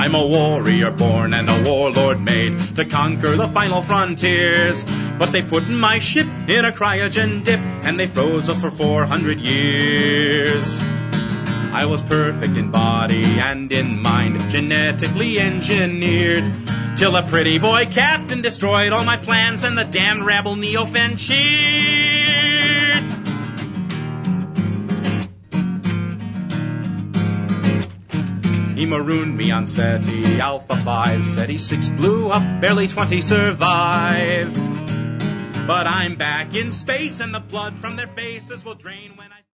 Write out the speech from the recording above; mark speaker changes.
Speaker 1: I'm a warrior born and a warlord made to conquer the final frontiers. But they put my ship in a cryogen dip and they froze us for 400 years. I was perfect in body and in mind, genetically engineered, till a pretty boy captain destroyed all my plans and the damned rabble Neofen cheered. He marooned me on SETI Alpha 5, SETI 6 blew up, barely 20 survived. But I'm back in space and the blood from their faces will drain when I...